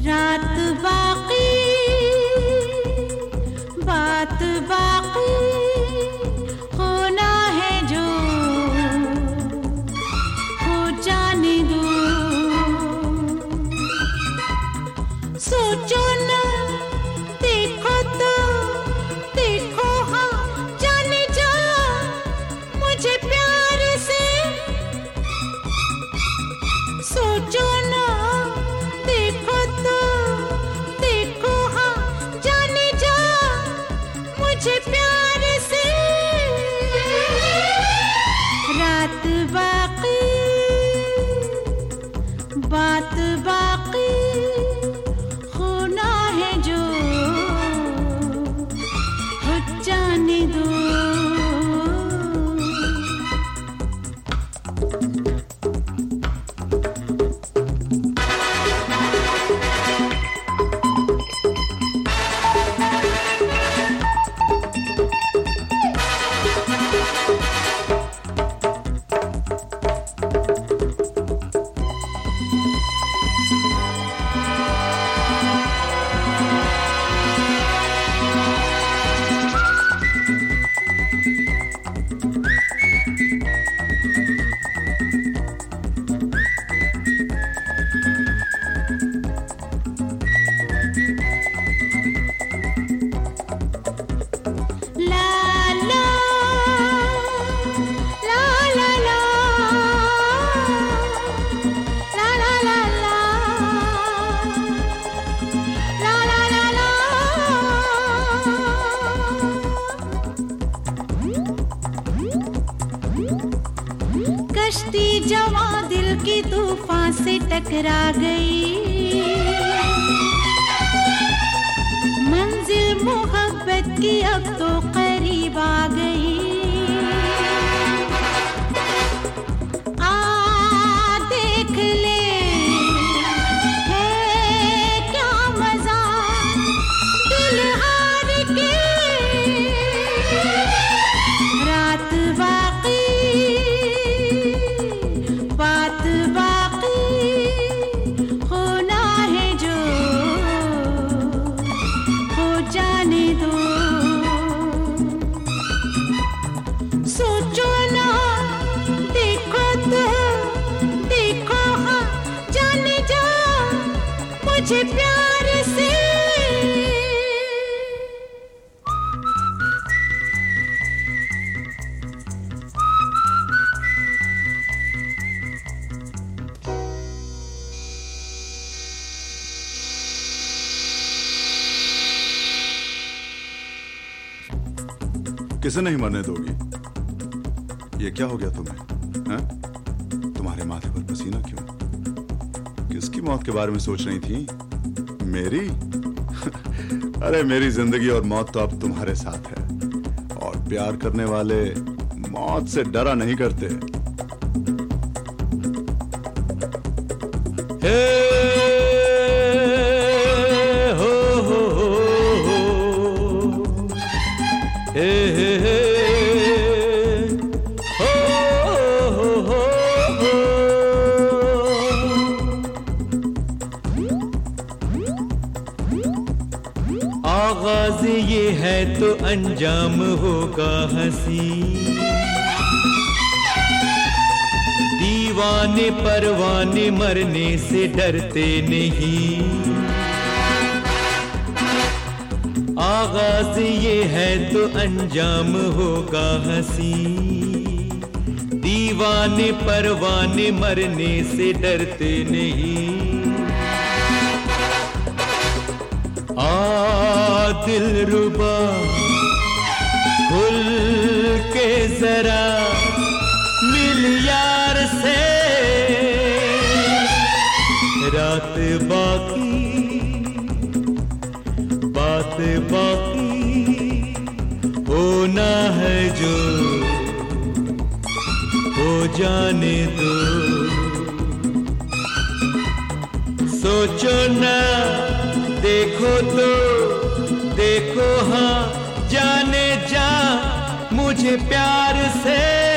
रात बाकी बात बाकी होना है जो हो जाने दो। सोचो ना देखो तो देखो हाँ जाने जा मुझे प्यार से। सोचो ना देखो तो देखो हाँ जाने जा मुझे प्यार से। रात बाकी बात बाकी होना है जो हो जाने दो। कश्ती जवां दिल की तूफान से टकरा गई। मंजिल मोहब्बत की अब तो करीब आ गई। आ देख ले है क्या मजा दिल हार के। रात बाकी बात बाकी होना है जो हो जाने दो। सोचो ना देखो तो देखो हाँ जाने जा मुझे प्यार से। किसे नहीं मरने दोगी? ये क्या हो गया तुम्हें? हैं? तुम्हारे माथे पर पसीना क्यों? किसकी मौत के बारे में सोच रही थी? मेरी? अरे मेरी जिंदगी और मौत तो अब तुम्हारे साथ है, और प्यार करने वाले मौत से डरा नहीं करते। आगाज ये है तो अंजाम होगा हंसी। दीवाने परवाने मरने से डरते नहीं। आगाज ये है तो अंजाम होगा हंसी। दीवाने परवाने मरने से डरते नहीं। दिलरुबा खुल के जरा मिल यार से। रात बाकी बात बाकी होना है जो हो जाने दो। सोचो ना देखो तो देखो हाँ जाने जा मुझे प्यार से।